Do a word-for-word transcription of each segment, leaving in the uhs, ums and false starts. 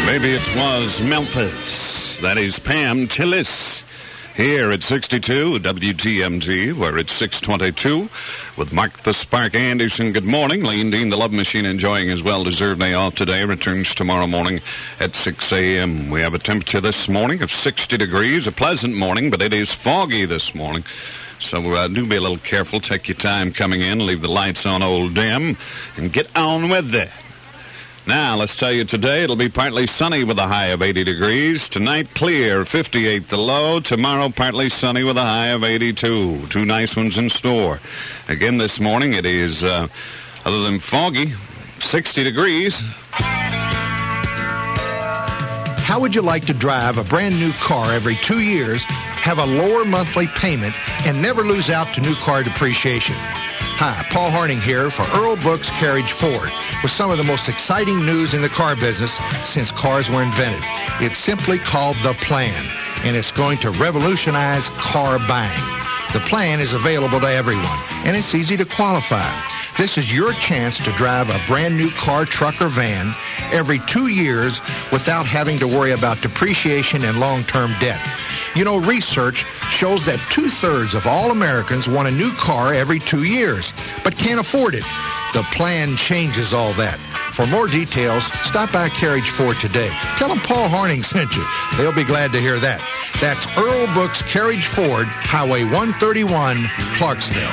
Maybe it was Memphis. That is Pam Tillis here at sixty-two W T M T, where it's six twenty-two with Mark the Spark Anderson. Good morning. Lane Dean, the Love Machine, enjoying his well-deserved day off today. Returns tomorrow morning at six a.m. We have a temperature this morning of sixty degrees, a pleasant morning, but it is foggy this morning. So uh, do be a little careful. Take your time coming in. Leave the lights on old dim and get on with it. Now, let's tell you today, it'll be partly sunny with a high of eighty degrees. Tonight, clear, fifty-eight the low. Tomorrow, partly sunny with a high of eighty-two. Two nice ones in store. Again, this morning, it is, uh, other than foggy, sixty degrees. How would you like to drive a brand new car every two years, have a lower monthly payment, and never lose out to new car depreciation? Hi, Paul Harning here for Earl Brooks Carriage Ford with some of the most exciting news in the car business since cars were invented. It's simply called The Plan, and it's going to revolutionize car buying. The plan is available to everyone, and it's easy to qualify. This is your chance to drive a brand new car, truck, or van every two years without having to worry about depreciation and long-term debt. You know, research shows that two-thirds of all Americans want a new car every two years, but can't afford it. The plan changes all that. For more details, stop by Carriage Ford today. Tell them Paul Harning sent you. They'll be glad to hear that. That's Earl Brooks Carriage Ford, Highway one thirty-one, Clarksville.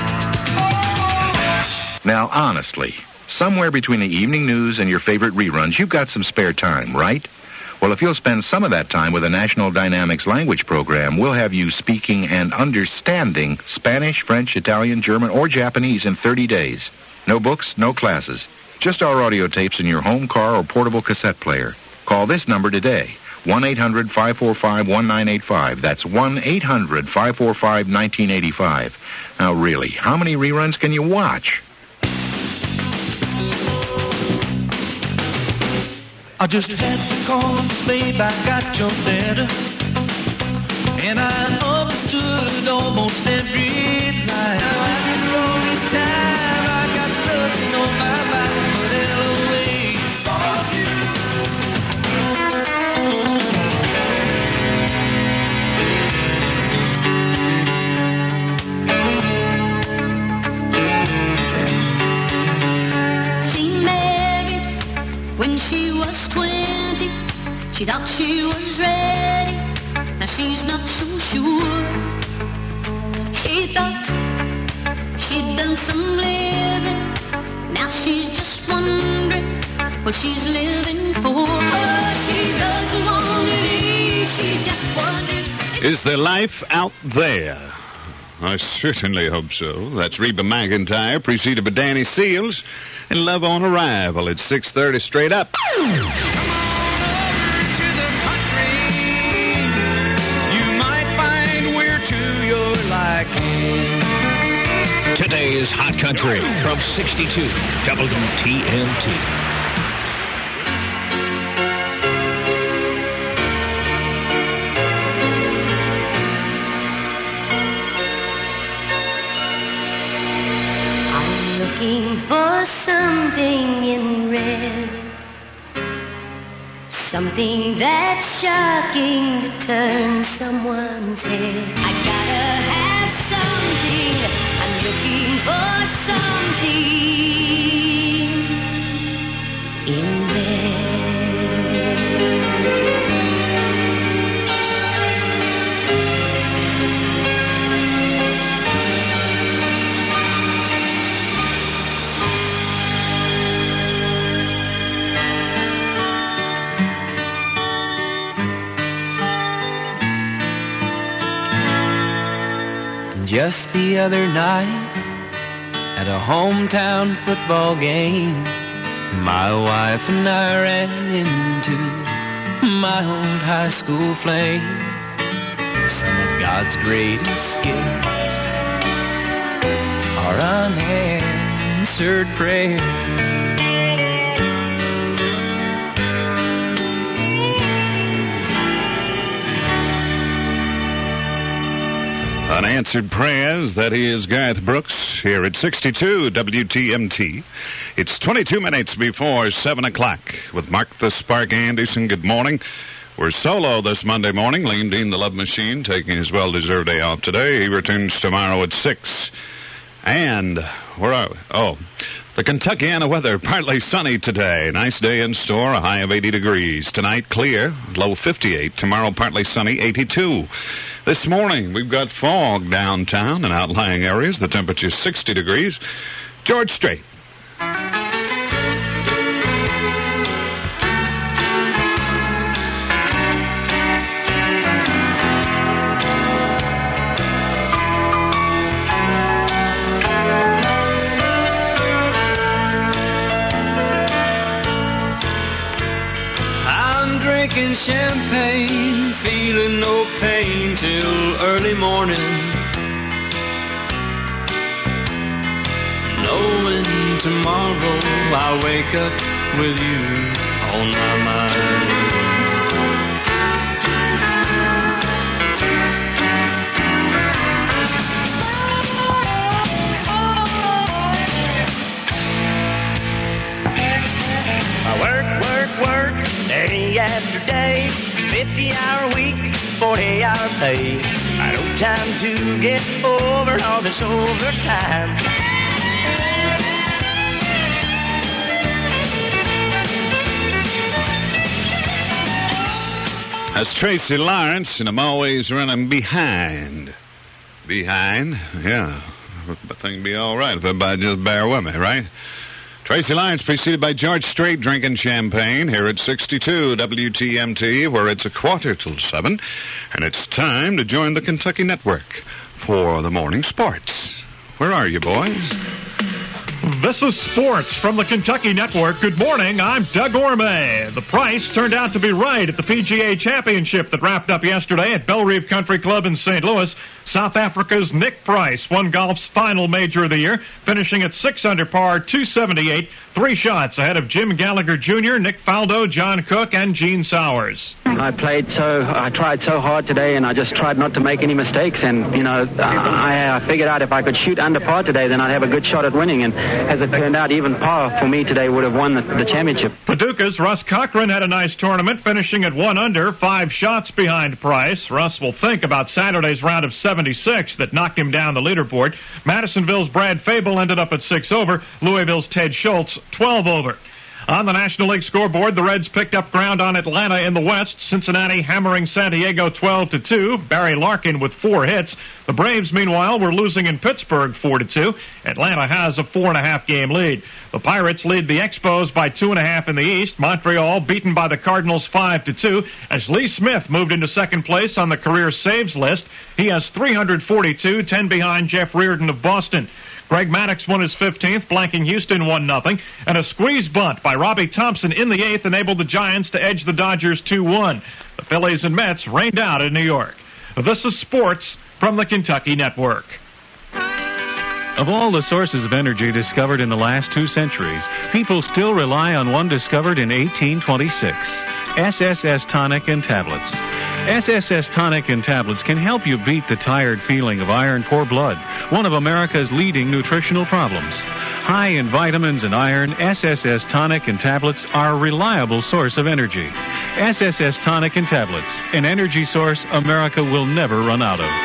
Now, honestly, somewhere between the evening news and your favorite reruns, you've got some spare time, right? Well, if you'll spend some of that time with the National Dynamics language program, we'll have you speaking and understanding Spanish, French, Italian, German, or Japanese in thirty days. No books, no classes. Just our audio tapes in your home, car, or portable cassette player. Call this number today, one eight hundred five four five one nine eight five. That's one eight hundred five four five one nine eight five. Now, really, how many reruns can you watch? I just had to call, babe, I got your letter, and I understood almost every line. Now after all this time, I got nothing on my mind but L O A She married when she was twenty, she thought she was ready, now she's not so sure. She thought she'd done some living, now she's just wondering what she's living for. Oh, she doesn't want to leave, she's just wondering. Is there life out there? I certainly hope so. That's Reba McEntire, preceded by Danny Seals. And Love on Arrival at six thirty straight up. Come on over to the country. You might find we're to your liking. Today's Hot Country from sixty-two W T M T. Looking for something in red, something that's shocking to turn someone's head. I gotta have something, I'm looking for something in red. Just the other night, at a hometown football game, my wife and I ran into my old high school flame. Some of God's greatest gifts are unanswered prayers. Unanswered prayers. That is Garth Brooks here at sixty-two W T M T. It's twenty-two minutes before seven o'clock with Mark the Spark Anderson. Good morning. We're solo this Monday morning. Liam Dean, the Love Machine, taking his well-deserved day off today. He returns tomorrow at six. And where are we? Oh, the Kentuckiana weather, partly sunny today. Nice day in store, a high of eighty degrees. Tonight, clear, low fifty-eight. Tomorrow, partly sunny, eighty-two. This morning, we've got fog downtown and outlying areas. The temperature is sixty degrees. George Strait. Drinking champagne, feeling no pain till early morning, knowing tomorrow I'll wake up with you on my mind. I work, work, work, day after day, fifty-hour week, forty-hour pay. I don't time to get over all this overtime. That's Tracy Lawrence, and I'm always running behind. Behind? Yeah. I think it'd be all right if everybody just bear with me, right? Tracy Lawrence, preceded by George Strait, drinking champagne here at sixty-two W T M T, where it's a quarter till seven, and it's time to join the Kentucky Network for the morning sports. Where are you, boys? This is sports from the Kentucky Network. Good morning, I'm Doug Orme. The price turned out to be right at the P G A Championship that wrapped up yesterday at Bellerive Country Club in Saint Louis. South Africa's Nick Price won golf's final major of the year, finishing at six under par, two seventy-eight, three shots ahead of Jim Gallagher Junior, Nick Faldo, John Cook, and Gene Sowers. I played so, I tried so hard today, and I just tried not to make any mistakes. And, you know, I, I figured out if I could shoot under par today, then I'd have a good shot at winning. And as it turned out, even par for me today would have won the, the championship. Paducah's Russ Cochran had a nice tournament, finishing at one under, five shots behind Price. Russ will think about Saturday's round of seventy-six that knocked him down the leaderboard. Madisonville's Brad Fable ended up at six over. Louisville's Ted Schultz, twelve over. On the National League scoreboard, the Reds picked up ground on Atlanta in the West. Cincinnati hammering San Diego twelve to two. Barry Larkin with four hits. The Braves, meanwhile, were losing in Pittsburgh four to two. Atlanta has a four and a half game lead. The Pirates lead the Expos by two and a half in the East. Montreal beaten by the Cardinals five to two as Lee Smith moved into second place on the career saves list. He has three hundred forty-two, ten behind Jeff Reardon of Boston. Greg Maddux won his fifteenth, blanking Houston one nothing, and a squeeze bunt by Robbie Thompson in the eighth enabled the Giants to edge the Dodgers two one. The Phillies and Mets rained out in New York. This is sports from the Kentucky Network. Of all the sources of energy discovered in the last two centuries, people still rely on one discovered in eighteen twenty-six, S S S Tonic and Tablets. S S S Tonic and Tablets can help you beat the tired feeling of iron-poor blood, one of America's leading nutritional problems. High in vitamins and iron, S S S Tonic and Tablets are a reliable source of energy. S S S Tonic and Tablets, an energy source America will never run out of.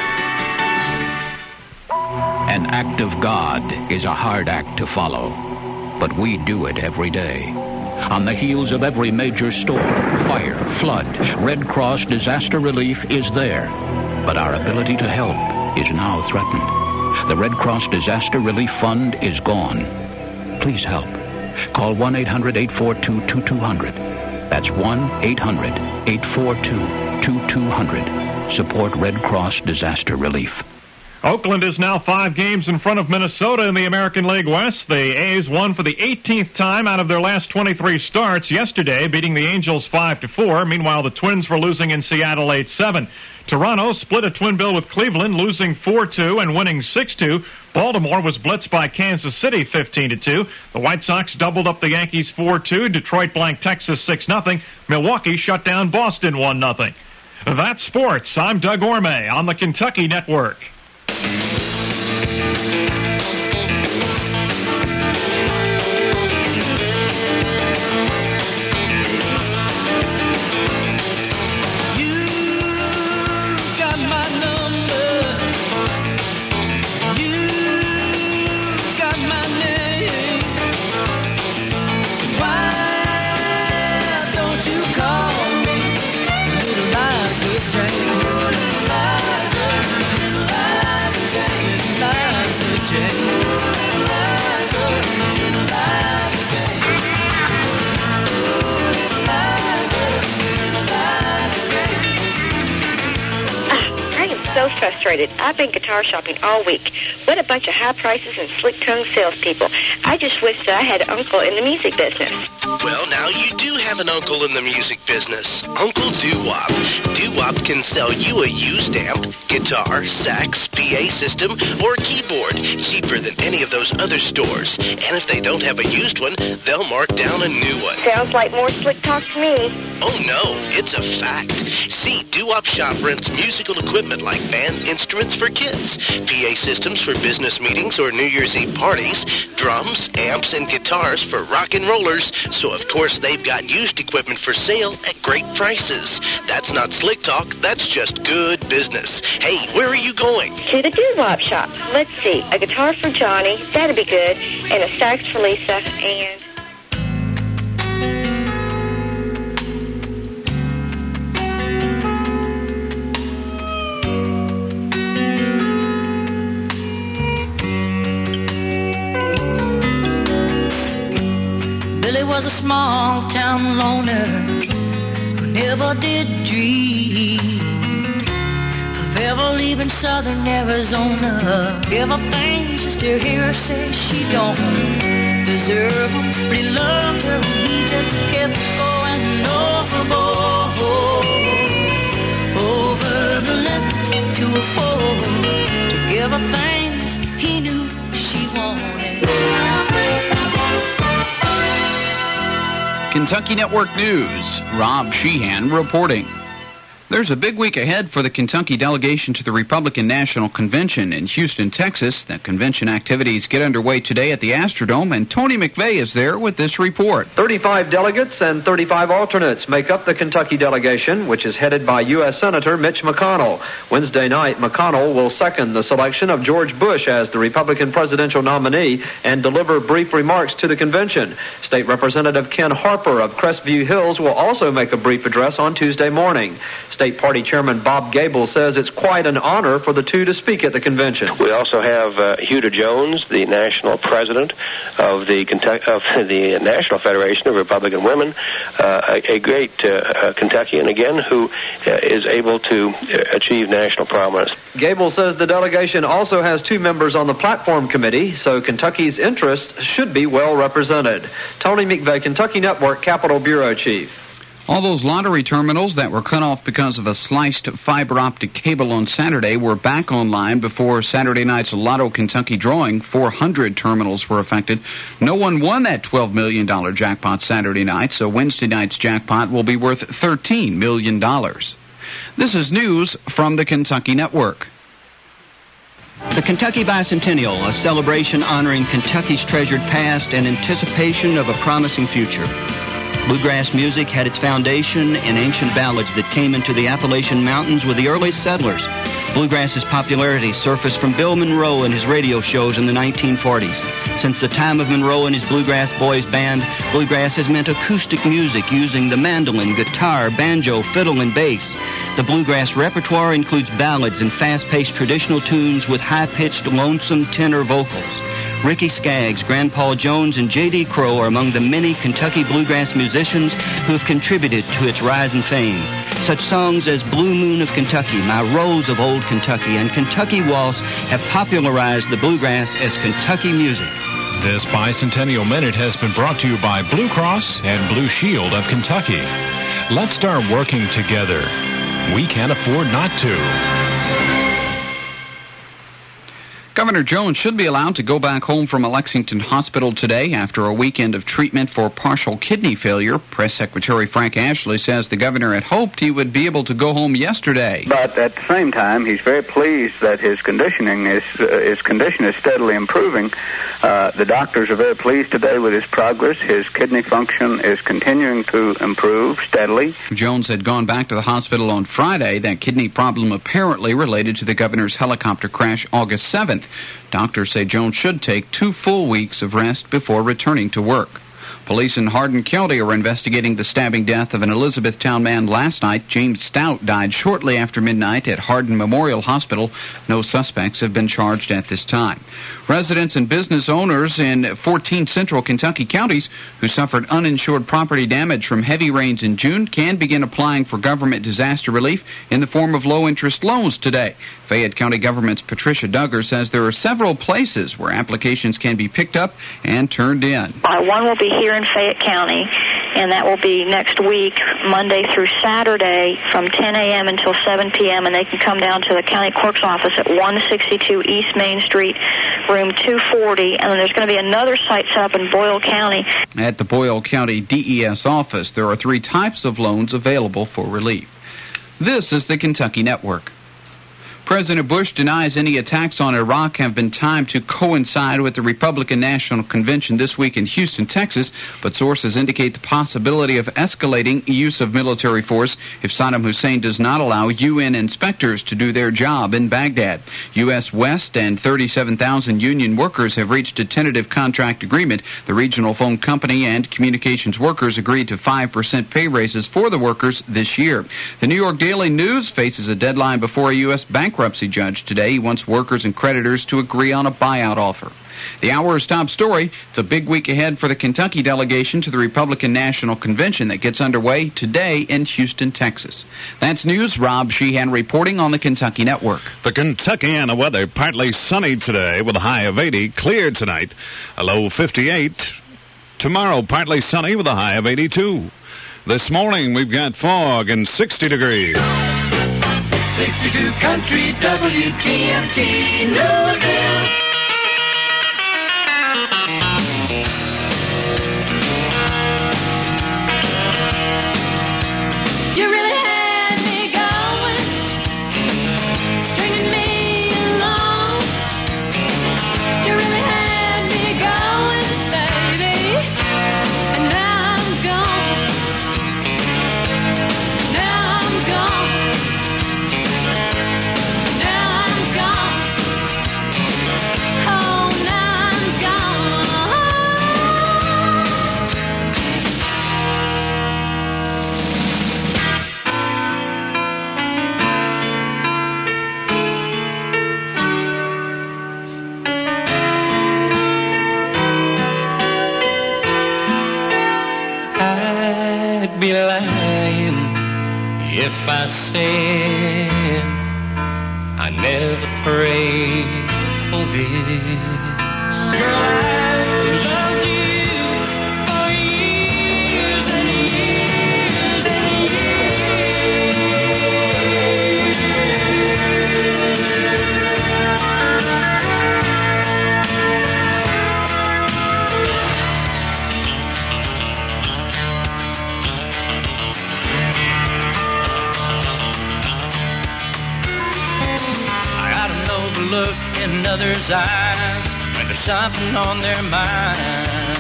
An act of God is a hard act to follow, but we do it every day. On the heels of every major storm, fire, flood, Red Cross disaster relief is there. But our ability to help is now threatened. The Red Cross Disaster Relief Fund is gone. Please help. Call one eight hundred, eight four two, two two zero zero. That's one eight hundred, eight four two, two two zero zero. Support Red Cross Disaster Relief. Oakland is now five games in front of Minnesota in the American League West. The A's won for the eighteenth time out of their last twenty-three starts yesterday, beating the Angels five to four. Meanwhile, the Twins were losing in Seattle eight seven. Toronto split a twin bill with Cleveland, losing four two and winning six two. Baltimore was blitzed by Kansas City fifteen to two. The White Sox doubled up the Yankees four two. Detroit blanked Texas six nothing. Milwaukee shut down Boston one nothing. That's sports. I'm Doug Orme on the Kentucky Network. Frustrated. I've been guitar shopping all week. What a bunch of high prices and slick-tongued salespeople. I just wish that I had an uncle in the music business. Well, now you do have an uncle in the music business. Uncle Doo-Wop. Doo-Wop can sell you a used amp, guitar, sax, P A system, or keyboard cheaper than any of those other stores. And if they don't have a used one, they'll mark down a new one. Sounds like more slick talk to me. Oh, no, it's a fact. See, Doo-Wop Shop rents musical equipment like band instruments for kids, P A systems for business meetings or New Year's Eve parties, drums, amps, and guitars for rock and rollers. So, of course, they've got used equipment for sale at great prices. That's not slick talk. That's just good business. Hey, where are you going? To the Doo-Wop Shop. Let's see. A guitar for Johnny. That'd be good. And a sax for Lisa. And... Billy was a small town loner who never did dream of ever leaving southern Arizona. Ever things to still hear her say she don't deserve him, but he loved her and he just kept going overboard, over the limit to afford to give her things he knew she wanted. Kentucky Network News, Rob Sheehan reporting. There's a big week ahead for the Kentucky delegation to the Republican National Convention in Houston, Texas. The convention activities get underway today at the Astrodome, and Tony McVeigh is there with this report. thirty-five delegates and thirty-five alternates make up the Kentucky delegation, which is headed by U S Senator Mitch McConnell. Wednesday night, McConnell will second the selection of George Bush as the Republican presidential nominee and deliver brief remarks to the convention. State Representative Ken Harper of Crestview Hills will also make a brief address on Tuesday morning. State Party Chairman Bob Gable says it's quite an honor for the two to speak at the convention. We also have uh, Huda Jones, the national president of the Kentucky, of the National Federation of Republican Women, uh, a, a great uh, uh, Kentuckian again who uh, is able to achieve national prominence. Gable says the delegation also has two members on the platform committee, so Kentucky's interests should be well represented. Tony McVeigh, Kentucky Network Capitol Bureau Chief. All those lottery terminals that were cut off because of a sliced fiber optic cable on Saturday were back online before Saturday night's Lotto Kentucky drawing. four hundred terminals were affected. No one won that twelve million dollars jackpot Saturday night, so Wednesday night's jackpot will be worth thirteen million dollars. This is news from the Kentucky Network. The Kentucky Bicentennial, a celebration honoring Kentucky's treasured past and anticipation of a promising future. Bluegrass music had its foundation in ancient ballads that came into the Appalachian Mountains with the early settlers. Bluegrass's popularity surfaced from Bill Monroe and his radio shows in the nineteen forties. Since the time of Monroe and his Bluegrass Boys Band, bluegrass has meant acoustic music using the mandolin, guitar, banjo, fiddle, and bass. The bluegrass repertoire includes ballads and fast-paced traditional tunes with high-pitched, lonesome tenor vocals. Ricky Skaggs, Grandpa Jones, and J D Crowe are among the many Kentucky bluegrass musicians who have contributed to its rise and fame. Such songs as Blue Moon of Kentucky, My Rose of Old Kentucky, and Kentucky Waltz have popularized the bluegrass as Kentucky music. This Bicentennial Minute has been brought to you by Blue Cross and Blue Shield of Kentucky. Let's start working together. We can't afford not to. Governor Jones should be allowed to go back home from a Lexington hospital today after a weekend of treatment for partial kidney failure. Press Secretary Frank Ashley says the governor had hoped he would be able to go home yesterday. But at the same time, he's very pleased that his conditioning is uh, his condition is steadily improving. Uh, the doctors are very pleased today with his progress. His kidney function is continuing to improve steadily. Jones had gone back to the hospital on Friday. That kidney problem apparently related to the governor's helicopter crash August seventh. Doctors say Jones should take two full weeks of rest before returning to work. Police in Hardin County are investigating the stabbing death of an Elizabethtown man last night. James Stout died shortly after midnight at Hardin Memorial Hospital. No suspects have been charged at this time. Residents and business owners in fourteen central Kentucky counties who suffered uninsured property damage from heavy rains in June can begin applying for government disaster relief in the form of low-interest loans today. Fayette County Government's Patricia Duggar says there are several places where applications can be picked up and turned in. Uh, one will be here in Fayette County, and that will be next week, Monday through Saturday, from ten a.m. until seven p.m., and they can come down to the county clerk's office at one sixty-two East Main Street, room two forty, and then there's going to be another site set up in Boyle County. At the Boyle County D E S office, there are three types of loans available for relief. This is the Kentucky Network. President Bush denies any attacks on Iraq have been timed to coincide with the Republican National Convention this week in Houston, Texas, but sources indicate the possibility of escalating use of military force if Saddam Hussein does not allow U N inspectors to do their job in Baghdad. U S West and thirty-seven thousand union workers have reached a tentative contract agreement. The regional phone company and communications workers agreed to five percent pay raises for the workers this year. The New York Daily News faces a deadline before a U S bankruptcy judge today. He wants workers and creditors to agree on a buyout offer. The hour's top story, it's a big week ahead for the Kentucky delegation to the Republican National Convention that gets underway today in Houston, Texas. That's news. Rob Sheehan reporting on the Kentucky Network. The Kentuckiana weather, partly sunny today with a high of eighty, clear tonight, a low fifty-eight. Tomorrow, partly sunny with a high of eighty-two. This morning, we've got fog and sixty degrees. sixty-two Country W T M T Louisville. You really had me going, stringing me along. You really had me going, baby, and now I'm gone. Now I'm gone. Now I'm gone. Oh, now I'm gone. I'd be lying if I said I never prayed for this. Girl, I've loved you for years and years and I ought to know the look in others' eyes when there's something on their mind.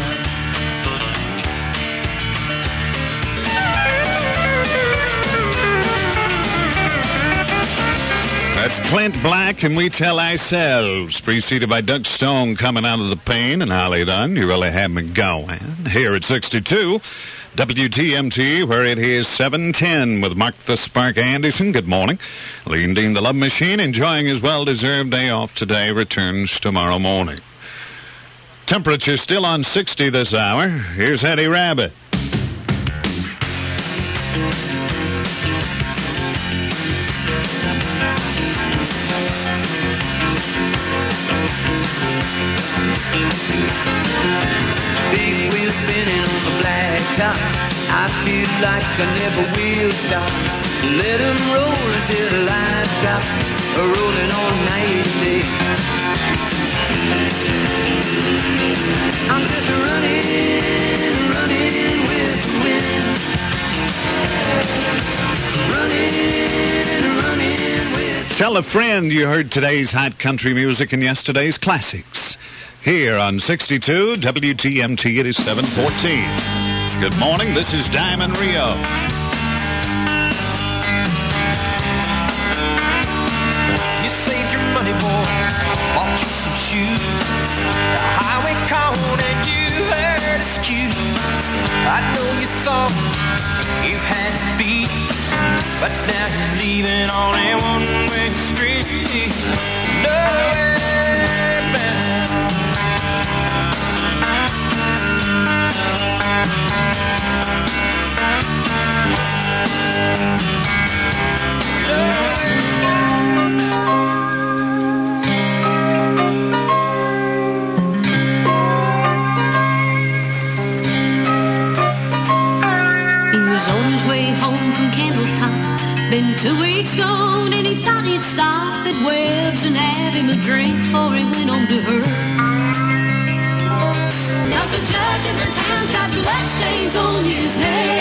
That's Clint Black, and we tell ourselves, preceded by Doug Stone coming out of the pain, and Holly Dunn, you really have me going. Here at sixty-two, W T M T, where it is seven ten with Mark the Spark Anderson. Good morning. Lean Dean, the Love Machine, enjoying his well-deserved day off today, returns tomorrow morning. Temperature still on sixty this hour. Here's Eddie Rabbit. Big wheel spinning on the blacktop. I feel like I never will stop. Let them roll until the lights drop, rolling all night and day. I'm just running, running with the wind. Running, running with... Tell a friend you heard today's hot country music and yesterday's classics. Here on sixty-two W T M T, it is seven fourteen. Good morning, this is Diamond Rio. You saved your money, boy, bought you some shoes. The highway called and you heard it's cute. I know you thought you had to beat, but now you're leaving on a one-way street. Nowhere bound. Been two weeks gone and he thought he'd stop at Webb's and have him a drink before he went on to her. Cause the judge in the town's got blood stains on his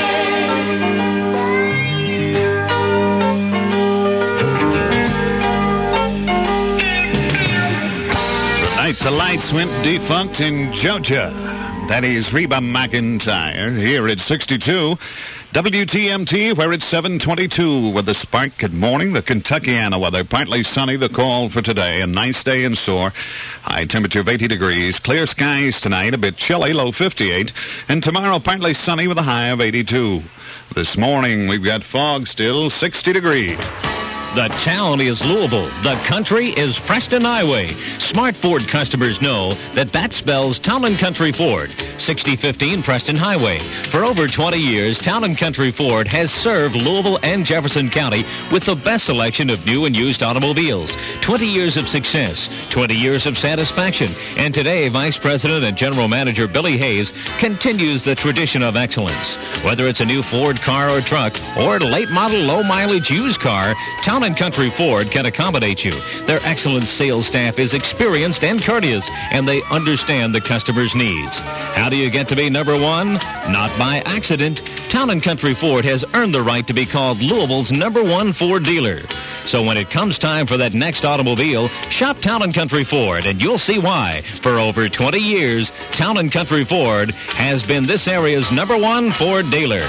The night the lights went defunct in Georgia. That is Reba McEntire here at sixty-two. W T M T, where it's seven twenty-two with the Spark. Good morning. The Kentuckiana weather. Partly sunny, the call for today. A nice day in Soar. High temperature of eighty degrees. Clear skies tonight. A bit chilly, low fifty-eight. And tomorrow, partly sunny with a high of eighty-two. This morning, we've got fog still, sixty degrees. The town is Louisville. The country is Preston Highway. Smart Ford customers know that that spells Town and Country Ford. sixty fifteen Preston Highway. For over twenty years, Town and Country Ford has served Louisville and Jefferson County with the best selection of new and used automobiles. twenty years of success, twenty years of satisfaction. And today, Vice President and General Manager Billy Hayes continues the tradition of excellence. Whether it's a new Ford car or truck or a late model, low mileage used car, Town and Country Ford can accommodate you. Their excellent sales staff is experienced and courteous, and they understand the customer's needs. How do you get to be number one? Not by accident. Town and Country Ford has earned the right to be called Louisville's number one Ford dealer. So when it comes time for that next automobile, shop Town and Country Ford, and you'll see why. For over twenty years, Town and Country Ford has been this area's number one Ford dealer.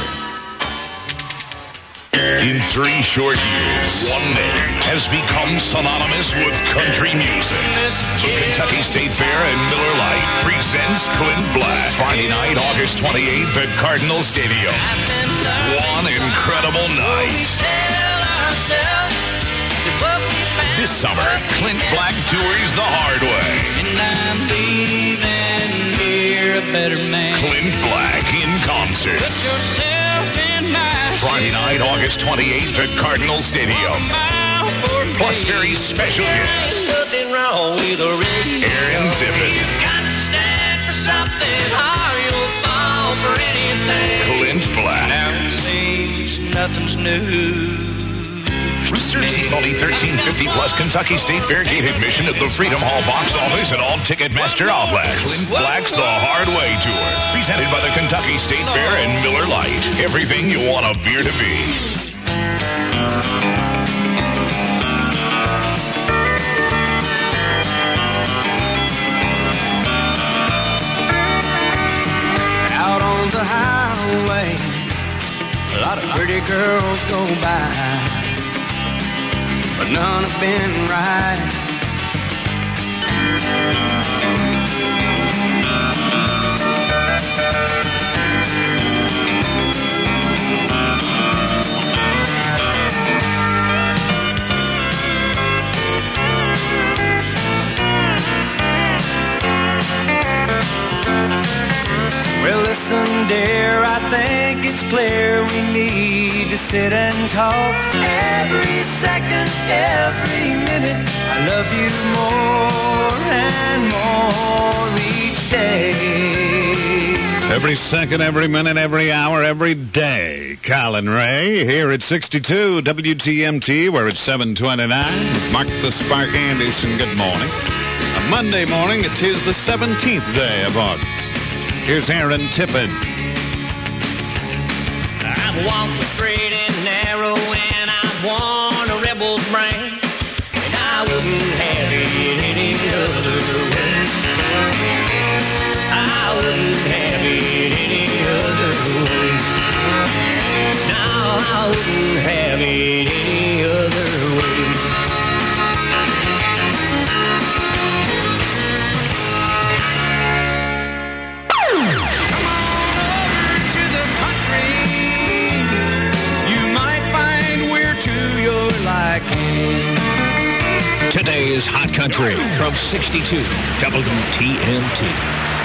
In three short years, one name has become synonymous with country music. The Kentucky State Fair and Miller Lite presents Clint Black. Friday night, August twenty-eighth at Cardinal Stadium. One incredible night. This summer, Clint Black tours the hard way. And I'm leaving here a better man. Clint Black in concert. Put yourself in my Friday night, August twenty-eighth at Cardinal Stadium. Plus very special guests. Nothing wrong with a radio. Aaron Tippett. You got to stand for something, or you'll fall for anything. Clint Black. Now it seems nothing's new. Roosters is only thirteen fifty plus Kentucky State Fair gate admission at the Freedom Hall box office and all Ticketmaster outlets. Clint Black's The Hard Way Tour, presented by the Kentucky State Fair and Miller Lite. Everything you want a beer to be. Out on the highway, a lot of pretty girls go by, but none have been right. Well, listen, dear, I think it's clear we need to sit and talk. Every second, every minute, I love you more and more each day. Every second, every minute, every hour, every day. Colin Ray here at sixty-two W T M T, where it's seven twenty-nine. With Mark the Spark Anderson, good morning. A Monday morning, it is the seventeenth day of August. Here's Aaron Tippin. I've walked the straight and narrow, and I've worn a rebel's brain, and I wouldn't have it any other way. I wouldn't have it any other way. No, I wouldn't have it any other way. Come on over to the country. You might find we're to your liking. Today's Hot Country from sixty-two W T M T.